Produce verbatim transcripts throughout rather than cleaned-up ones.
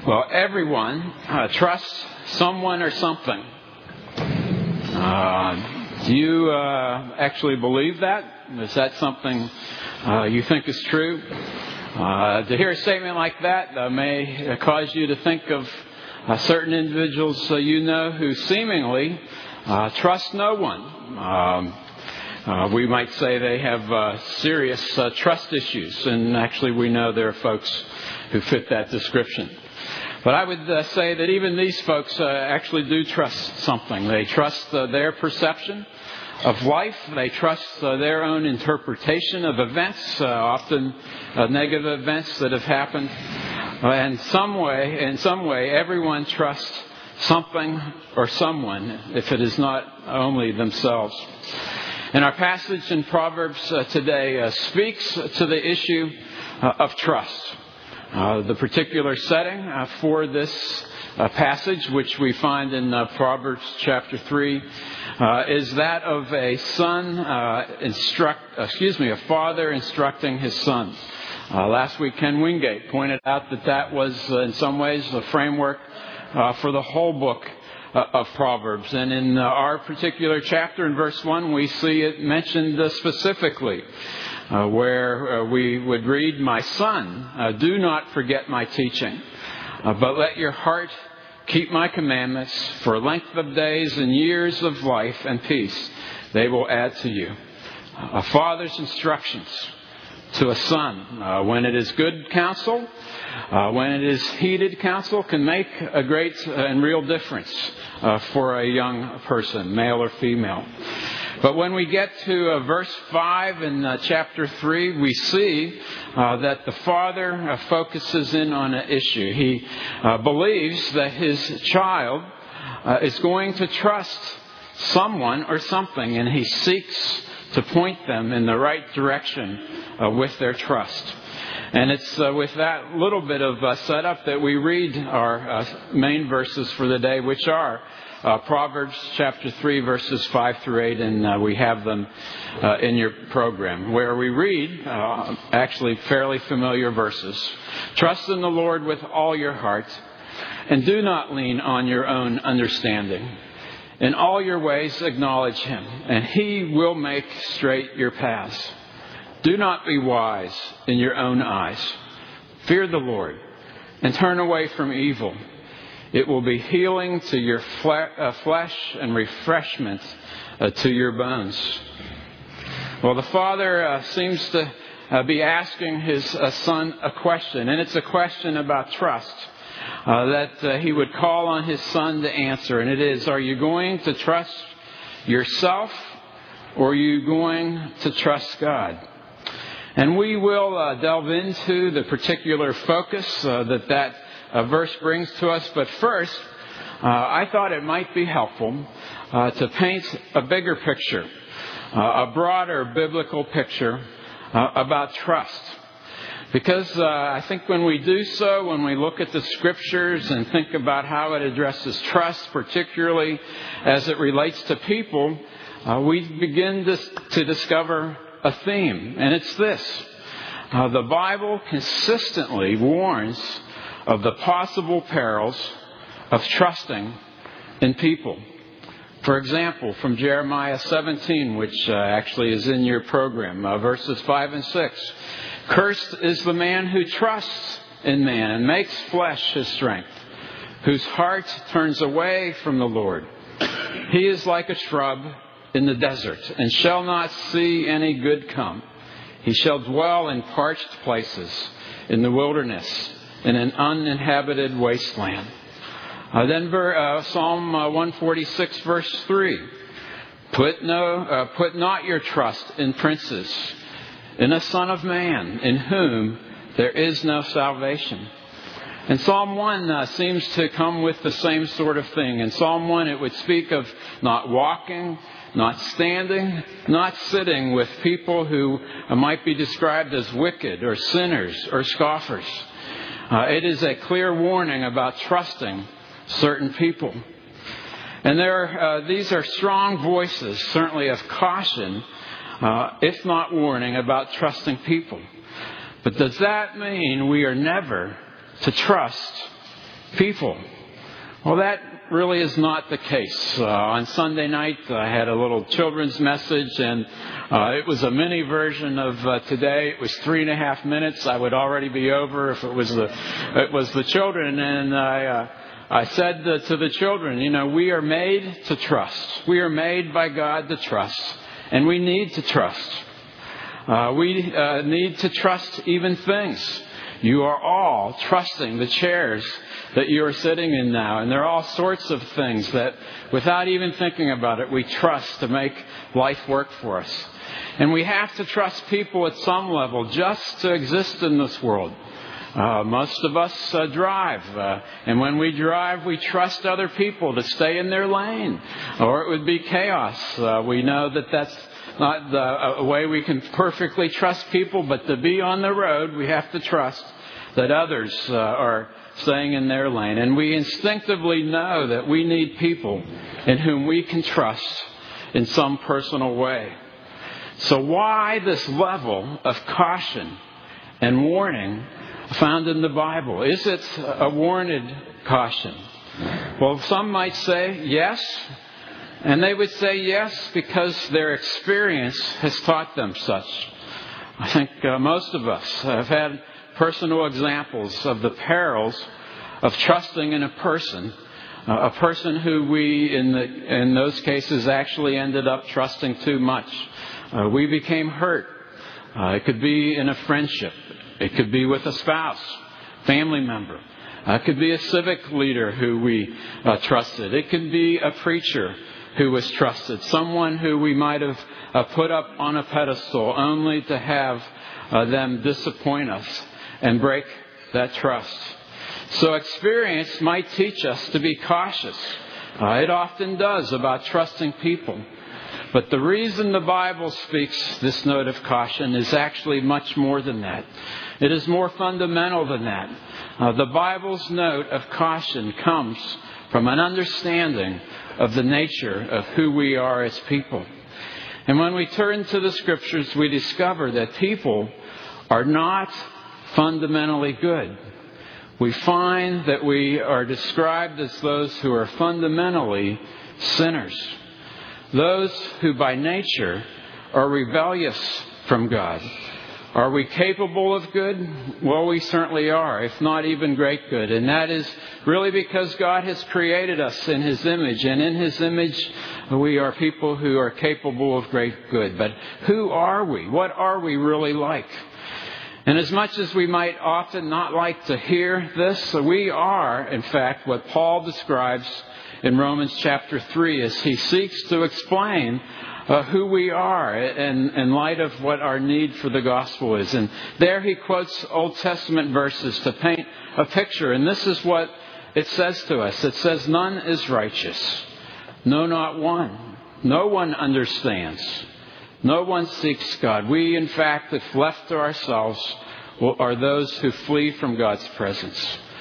Well, everyone uh, trusts someone or something. Uh, do you uh, actually believe that? Is that something uh, you think is true? Uh, to hear a statement like that uh, may cause you to think of uh, certain individuals uh, you know who seemingly uh, trust no one. Um, uh, we might say they have uh, serious uh, trust issues, and actually we know there are folks who fit that description. But I would uh, say that even these folks uh, actually do trust something. They trust uh, their perception of life. They trust uh, their own interpretation of events, uh, often uh, negative events that have happened. Uh, in some way, in some way, everyone trusts something or someone, if it is not only themselves. And our passage in Proverbs uh, today uh, speaks to the issue uh, of trust. Uh, the particular setting uh, for this uh, passage, which we find in uh, Proverbs chapter three, uh, is that of a son uh, instruct, excuse me, a father instructing his son. Uh, last week, Ken Wingate pointed out that that was, uh, in some ways, the framework uh, for the whole book uh, of Proverbs. And in uh, our particular chapter, in verse one, we see it mentioned uh, specifically. Uh, where uh, we would read, "My son, uh, do not forget my teaching, uh, but let your heart keep my commandments. For length of days and years of life and peace they will add to you." A father's instructions to a son, uh, when it is good counsel, uh, when it is heeded counsel, can make a great and real difference uh, for a young person, male or female. But when we get to uh, verse five in uh, chapter three, we see uh, that the father uh, focuses in on an issue. He uh, believes that his child uh, is going to trust someone or something, and he seeks to point them in the right direction uh, with their trust. And it's uh, with that little bit of uh, setup that we read our uh, main verses for the day, which are Uh, Proverbs chapter three, verses five through eight, and uh, we have them uh, in your program, where we read uh, actually fairly familiar verses. "Trust in the Lord with all your heart, and do not lean on your own understanding. In all your ways acknowledge Him, and He will make straight your paths. Do not be wise in your own eyes. Fear the Lord, and turn away from evil. It will be healing to your fle- uh, flesh and refreshment uh, to your bones." Well, the father uh, seems to uh, be asking his uh, son a question, and it's a question about trust uh, that uh, he would call on his son to answer. And it is, are you going to trust yourself, or are you going to trust God? And we will uh, delve into the particular focus uh, that that A verse brings to us. But first, uh, I thought it might be helpful uh, to paint a bigger picture, uh, a broader biblical picture uh, about trust. Because uh, I think when we do so, when we look at the scriptures and think about how it addresses trust, particularly as it relates to people, uh, we begin to, to discover a theme. And it's this. Uh, the Bible consistently warns of the possible perils of trusting in people. For example, from Jeremiah seventeen, which uh, actually is in your program, uh, verses five and six. "Cursed is the man who trusts in man and makes flesh his strength, whose heart turns away from the Lord. He is like a shrub in the desert and shall not see any good come. He shall dwell in parched places in the wilderness, in an uninhabited wasteland." Uh, then uh, Psalm uh, one forty-six, verse three. Put, no, uh, put not your trust in princes, in a son of man, in whom there is no salvation. And Psalm one uh, seems to come with the same sort of thing. In Psalm one, it would speak of not walking, not standing, not sitting with people who uh, might be described as wicked or sinners or scoffers. Uh, it is a clear warning about trusting certain people. And there, uh, these are strong voices, certainly of caution, uh, if not warning, about trusting people. But does that mean we are never to trust people. Well, that really is not the case. Uh, on Sunday night, I had a little children's message, and uh, it was a mini version of uh, today. It was three and a half minutes. I would already be over if it was the it was the children. And I uh, I said uh, to the children, you know, we are made to trust. We are made by God to trust, and we need to trust. Uh, we uh, need to trust even things. You are all trusting the chairs that you are sitting in now. And there are all sorts of things that, without even thinking about it, we trust to make life work for us. And we have to trust people at some level just to exist in this world. Uh, most of us uh, drive. Uh, and when we drive, we trust other people to stay in their lane. Or it would be chaos. Uh, we know that that's not the, a way we can perfectly trust people, but to be on the road, we have to trust that others uh, are staying in their lane. And we instinctively know that we need people in whom we can trust in some personal way. So why this level of caution and warning found in the Bible? Is it a warranted caution? Well, some might say yes. And they would say yes because their experience has taught them such. I think uh, most of us have had personal examples of the perils of trusting in a person, uh, a person who we, in the in those cases, actually ended up trusting too much. Uh, we became hurt. Uh, it could be in a friendship. It could be with a spouse, family member. Uh, it could be a civic leader who we uh, trusted. It could be a preacher who was trusted, someone who we might have uh, put up on a pedestal only to have uh, them disappoint us and break that trust. So experience might teach us to be cautious. Uh, it often does about trusting people. But the reason the Bible speaks this note of caution is actually much more than that. It is more fundamental than that. Uh, the Bible's note of caution comes from an understanding of the nature of who we are as people. And when we turn to the Scriptures, we discover that people are not fundamentally good. We find that we are described as those who are fundamentally sinners. Those who by nature are rebellious from God. Are we capable of good? Well, we certainly are, if not even great good. And that is really because God has created us in His image. And in His image, we are people who are capable of great good. But who are we? What are we really like? And as much as we might often not like to hear this, we are, in fact, what Paul describes in Romans chapter three as he seeks to explain Uh, who we are in, in light of what our need for the gospel is. And there he quotes Old Testament verses to paint a picture. And this is what it says to us. It says, none is righteous. No, not one. No one understands. No one seeks God. We, in fact, if left to ourselves, are those who flee from God's presence.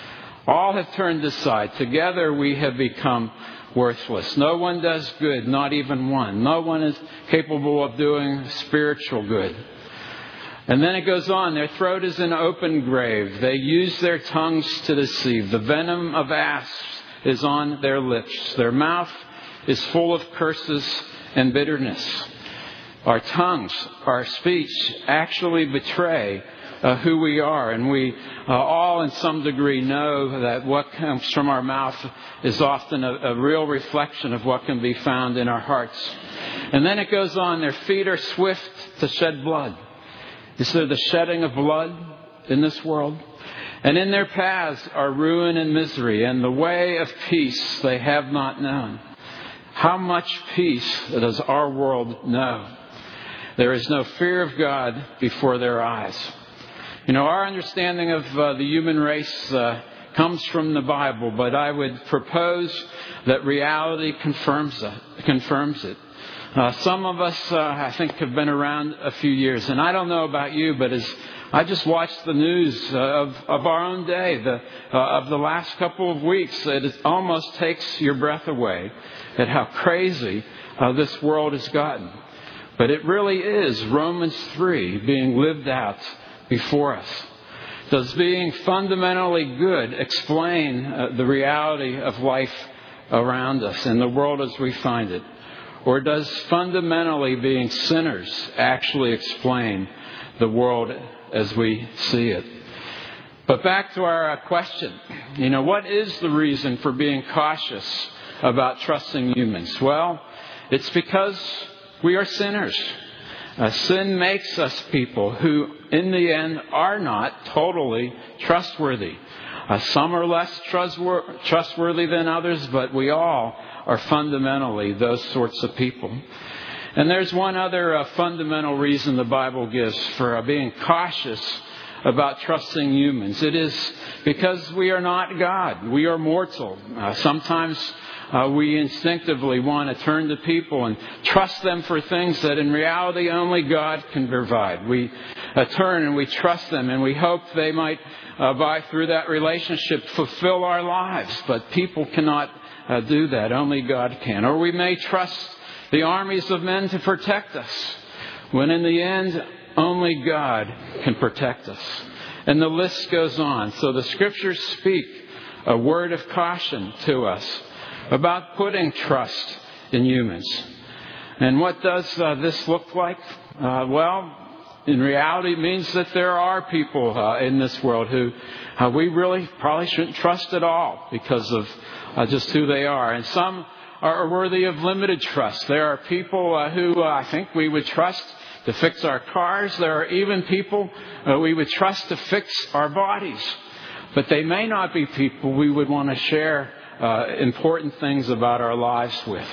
All have turned aside. Together we have become worthless. No one does good, not even one. No one is capable of doing spiritual good. And then it goes on. Their throat is an open grave. They use their tongues to deceive. The venom of asps is on their lips. Their mouth is full of curses and bitterness. Our tongues, our speech actually betray Uh, who we are. And we uh, all in some degree know that what comes from our mouth is often a, a real reflection of what can be found in our hearts. And then it goes on, their feet are swift to shed blood. Is there the shedding of blood in this world? And in their paths are ruin and misery, and the way of peace they have not known. How much peace does our world know? There is no fear of God before their eyes. You know, our understanding of uh, the human race uh, comes from the Bible, but I would propose that reality confirms it. Confirms it. Uh, some of us, uh, I think, have been around a few years, and I don't know about you, but as I just watched the news uh, of, of our own day, the, uh, of the last couple of weeks, it almost takes your breath away at how crazy uh, this world has gotten. But it really is Romans three being lived out before us. Does being fundamentally good explain uh, the reality of life around us and the world as we find it? Or does fundamentally being sinners actually explain the world as we see it? But back to our uh, question. You know, what is the reason for being cautious about trusting humans? Well, it's because we are sinners. Uh, sin makes us people who, in the end, are not totally trustworthy. Uh, some are less trustwor- trustworthy than others, but we all are fundamentally those sorts of people. And there's one other uh, fundamental reason the Bible gives for uh, being cautious about trusting humans. It is because we are not God. We are mortal. Uh, sometimes Uh, we instinctively want to turn to people and trust them for things that in reality only God can provide. We uh, turn and we trust them and we hope they might, uh, by through that relationship, fulfill our lives. But people cannot uh, do that. Only God can. Or we may trust the armies of men to protect us, when in the end, only God can protect us. And the list goes on. So the Scriptures speak a word of caution to us about putting trust in humans. And what does uh, this look like? Uh, well, in reality, it means that there are people uh, in this world who uh, we really probably shouldn't trust at all because of uh, just who they are. And some are worthy of limited trust. There are people uh, who uh, I think we would trust to fix our cars. There are even people uh, we would trust to fix our bodies. But they may not be people we would want to share Uh, important things about our lives with.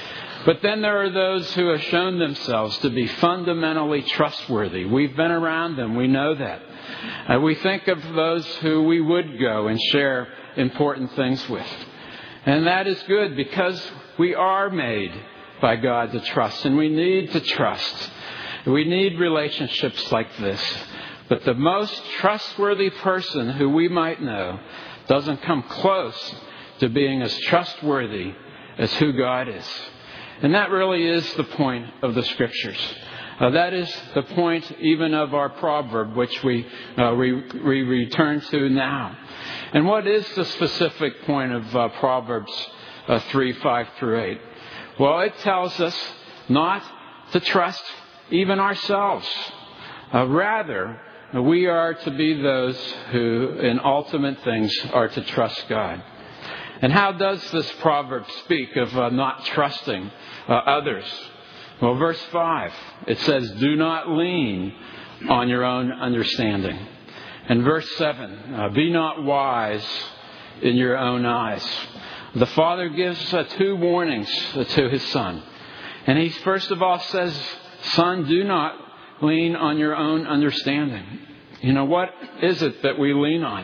But then there are those who have shown themselves to be fundamentally trustworthy. We've been around them. We know that. Uh, we think of those who we would go and share important things with. And that is good because we are made by God to trust, and we need to trust. We need relationships like this. But the most trustworthy person who we might know doesn't come close to being as trustworthy as who God is. And that really is the point of the Scriptures. Uh, that is the point even of our proverb, which we, uh, we, we return to now. And what is the specific point of uh, Proverbs uh, three, five through eight? Well, it tells us not to trust even ourselves. Uh, rather, we are to be those who, in ultimate things, are to trust God. And how does this proverb speak of uh, not trusting uh, others? Well, verse five, it says, do not lean on your own understanding. And verse seven, uh, be not wise in your own eyes. The Father gives uh, two warnings uh, to His Son. And He first of all says, Son, do not lean on your own understanding. You know, what is it that we lean on?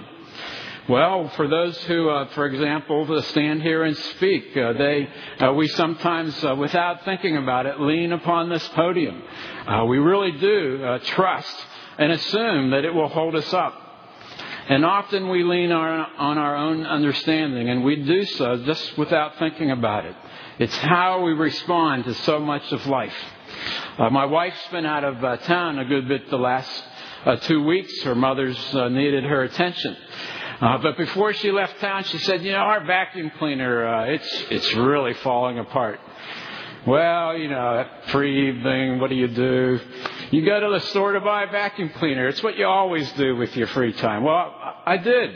Well, for those who, uh, for example, stand here and speak, uh, they, uh, we sometimes, uh, without thinking about it, lean upon this podium. Uh, we really do uh, trust and assume that it will hold us up. And often we lean our, on our own understanding, and we do so just without thinking about it. It's how we respond to so much of life. Uh, my wife's been out of uh, town a good bit the last uh, two weeks. Her mother's uh, needed her attention. Uh, but before she left town, she said, you know, our vacuum cleaner, uh, it's it's really falling apart. Well, you know, that free evening, what do you do? You go to the store to buy a vacuum cleaner. It's what you always do with your free time. Well, I did.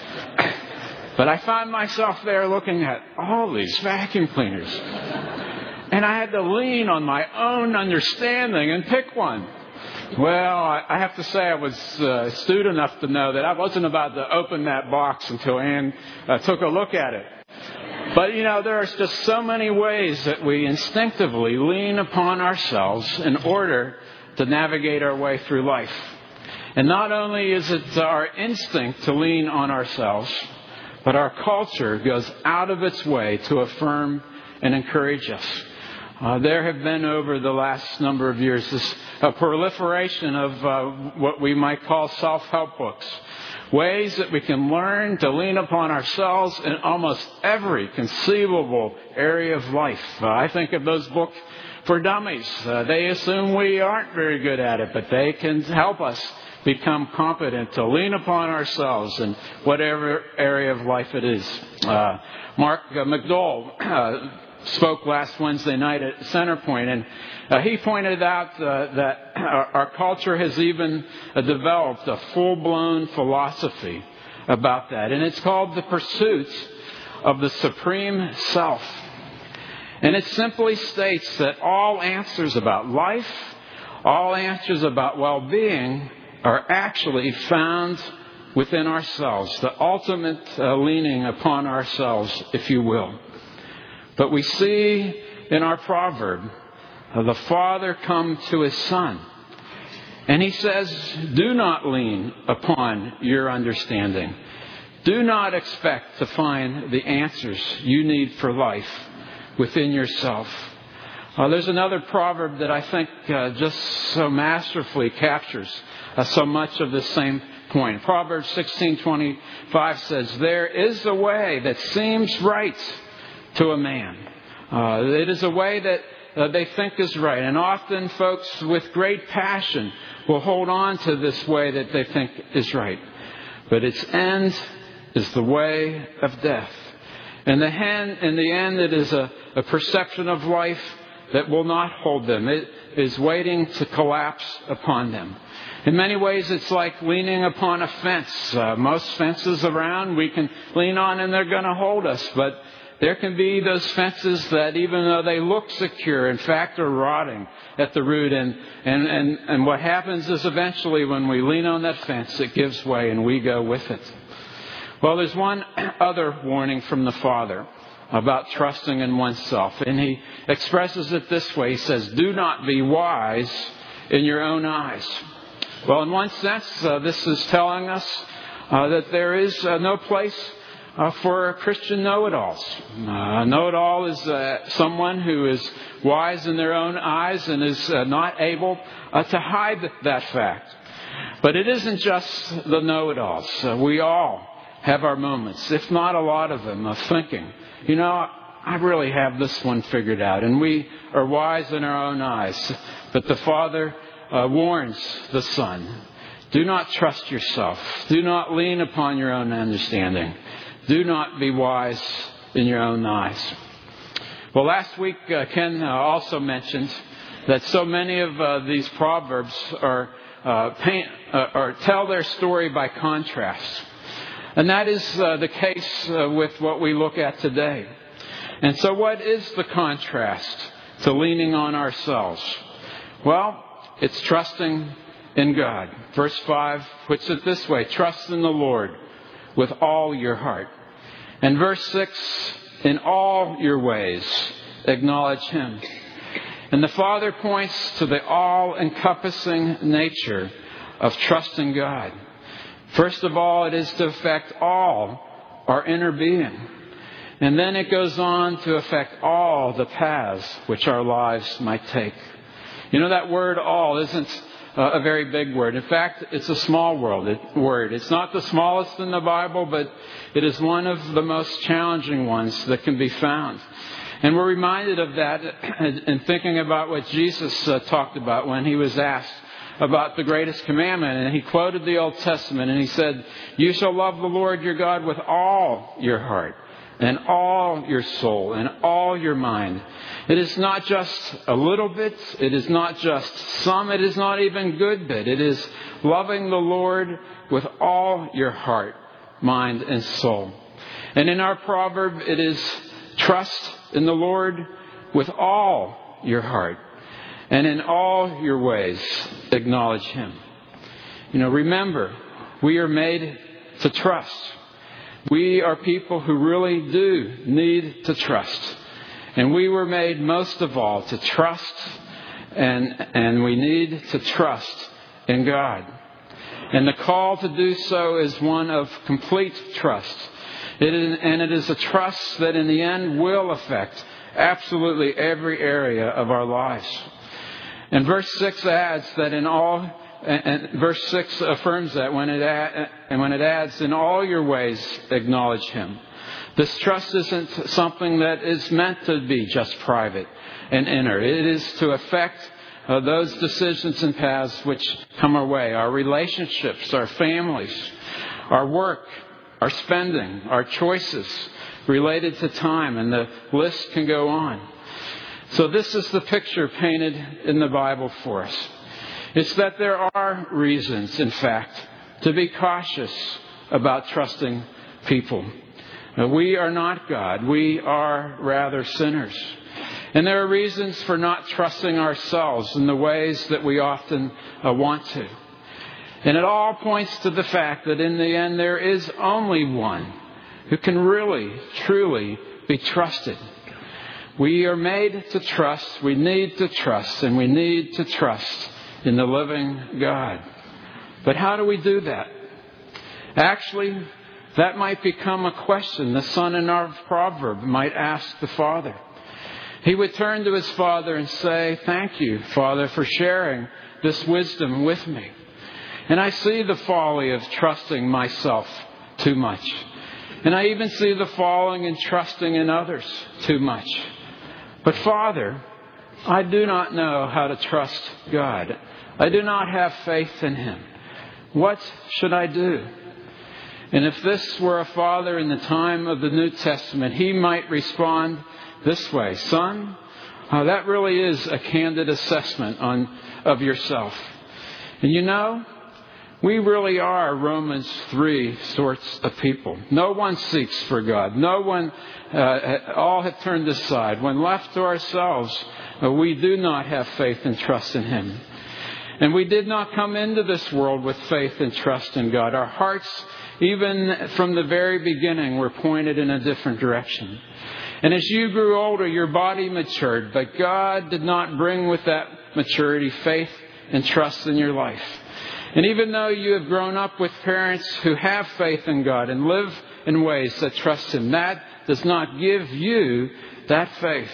But I found myself there looking at all these vacuum cleaners. And I had to lean on my own understanding and pick one. Well, I have to say I was uh, astute enough to know that I wasn't about to open that box until Ann uh, took a look at it. But, you know, there are just so many ways that we instinctively lean upon ourselves in order to navigate our way through life. And not only is it our instinct to lean on ourselves, but our culture goes out of its way to affirm and encourage us. Uh, there have been over the last number of years this a proliferation of uh, what we might call self-help books, ways that we can learn to lean upon ourselves in almost every conceivable area of life. Uh, I think of those books for dummies. Uh, they assume we aren't very good at it, but they can help us become competent to lean upon ourselves in whatever area of life it is. Uh, Mark uh, McDowell uh, spoke last Wednesday night at Centerpoint, and uh, he pointed out uh, that our, our culture has even uh, developed a full-blown philosophy about that, and it's called the pursuit of the supreme self. And it simply states that all answers about life, all answers about well-being are actually found within ourselves, the ultimate uh, leaning upon ourselves, if you will. But we see in our proverb, uh, the Father come to His Son. And He says, do not lean upon your understanding. Do not expect to find the answers you need for life within yourself. Uh, there's another proverb that I think uh, just so masterfully captures uh, so much of the same point. Proverbs sixteen twenty-five says, there is a way that seems right to a man. Uh, it is a way that uh, they think is right. And often folks with great passion will hold on to this way that they think is right. But its end is the way of death. In the end, in the end it is a, a perception of life that will not hold them. It is waiting to collapse upon them. In many ways, it's like leaning upon a fence. Uh, most fences around we can lean on and they're going to hold us. But there can be those fences that even though they look secure, in fact, are rotting at the root. And, and, and, and what happens is eventually when we lean on that fence, it gives way and we go with it. Well, there's one other warning from the Father about trusting in oneself. And He expresses it this way. He says, do not be wise in your own eyes. Well, in one sense, uh, this is telling us uh, that there is uh, no place uh, for Christian know-it-alls. Uh, know-it-all is uh, someone who is wise in their own eyes and is uh, not able uh, to hide that fact. But it isn't just the know-it-alls. Uh, we all have our moments, if not a lot of them, of thinking, you know, I really have this one figured out. And we are wise in our own eyes. But the Father uh, warns the Son, do not trust yourself. Do not lean upon your own understanding. Do not be wise in your own eyes. Well, last week, uh, Ken uh, also mentioned that so many of uh, these proverbs are, uh, paint, uh, or tell their story by contrast. And that is uh, the case uh, with what we look at today. And so what is the contrast to leaning on ourselves? Well, it's trusting in God. Verse five puts it this way, trust in the Lord with all your heart. And verse six, in all your ways, acknowledge Him. And the Father points to the all-encompassing nature of trusting God. First of all, it is to affect all our inner being. And then it goes on to affect all the paths which our lives might take. You know, that word all isn't a very big word. In fact, it's a small word. It's not the smallest in the Bible, but it is one of the most challenging ones that can be found. And we're reminded of that in thinking about what Jesus uh, talked about when He was asked about the greatest commandment. And He quoted the Old Testament and He said, you shall love the Lord your God with all your heart and all your soul and all your mind. It is not just a little bit. It is not just some. It is not even good bit. It is loving the Lord with all your heart, mind, and soul. And in our proverb, it is trust in the Lord with all your heart. And in all your ways, acknowledge Him. You know, remember, we are made to trust. We are people who really do need to trust. And we were made most of all to trust, and, and we need to trust in God. And the call to do so is one of complete trust. It is, and it is a trust that in the end will affect absolutely every area of our lives. And verse six adds that in all and, and verse six affirms that when it add, and when it adds, in all your ways acknowledge Him. This trust isn't something that is meant to be just private and inner. It is to affect uh, those decisions and paths which come our way, our relationships, our families, our work, our spending, our choices related to time, and the list can go on. So this is the picture painted in the Bible for us. It's that there are reasons, in fact, to be cautious about trusting people. We are not God. We are rather sinners. And there are reasons for not trusting ourselves in the ways that we often uh, want to. And it all points to the fact that in the end there is only one who can really, truly be trusted. We are made to trust, we need to trust, and we need to trust in the living God. But how do we do that? Actually, that might become a question the son in our proverb might ask the father. He would turn to his father and say, "Thank you, Father, for sharing this wisdom with me. And I see the folly of trusting myself too much. And I even see the falling in trusting in others too much. But Father, I do not know how to trust God. I do not have faith in Him. What should I do?" And if this were a father in the time of the New Testament, he might respond this way: "Son, uh, that really is a candid assessment on of yourself. And you know, we really are Romans three sorts of people. No one seeks for God. No one, uh, all have turned aside. When left to ourselves, uh, we do not have faith and trust in Him. And we did not come into this world with faith and trust in God. Our hearts, even from the very beginning, were pointed in a different direction. And as you grew older, your body matured. But God did not bring with that maturity faith and trust in your life. And even though you have grown up with parents who have faith in God and live in ways that trust Him, that does not give you that faith.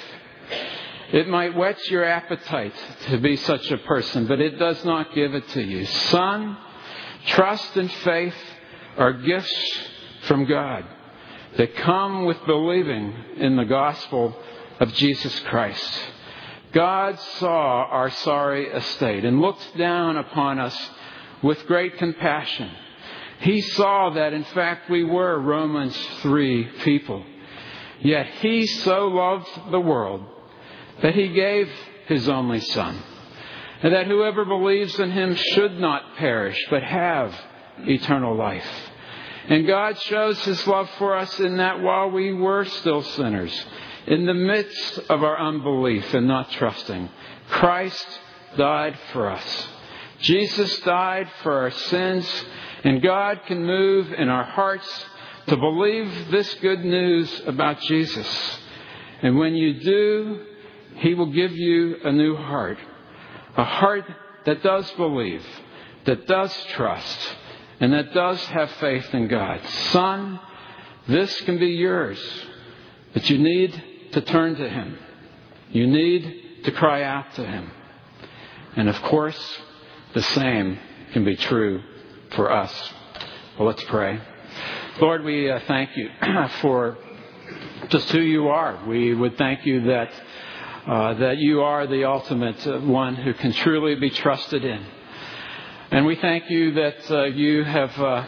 It might whet your appetite to be such a person, but it does not give it to you. Son, trust and faith are gifts from God that come with believing in the gospel of Jesus Christ. God saw our sorry estate and looked down upon us with great compassion. He saw that, in fact, we were Romans three people. Yet He so loved the world that He gave His only Son, and that whoever believes in Him should not perish, but have eternal life. And God shows His love for us in that while we were still sinners, in the midst of our unbelief and not trusting, Christ died for us. Jesus died for our sins, and God can move in our hearts to believe this good news about Jesus. And when you do, He will give you a new heart, a heart that does believe, that does trust, and that does have faith in God. Son, this can be yours, but you need to turn to Him. You need to cry out to Him. And of course, the same can be true for us. Well, let's pray. Lord, we uh, thank You for just who You are. We would thank You that uh, that You are the ultimate uh, one who can truly be trusted in. And we thank You that uh, You have uh,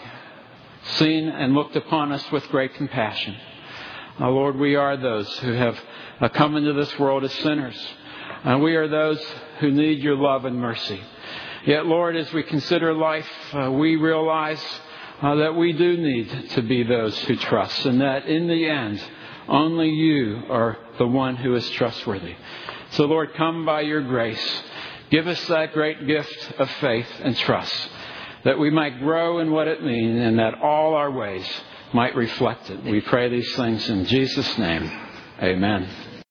seen and looked upon us with great compassion. Uh, Lord, we are those who have uh, come into this world as sinners. And we are those who need Your love and mercy. Yet, Lord, as we consider life, uh, we realize uh, that we do need to be those who trust, and that in the end, only You are the one who is trustworthy. So, Lord, come by Your grace. Give us that great gift of faith and trust, that we might grow in what it means and that all our ways might reflect it. We pray these things in Jesus' name. Amen.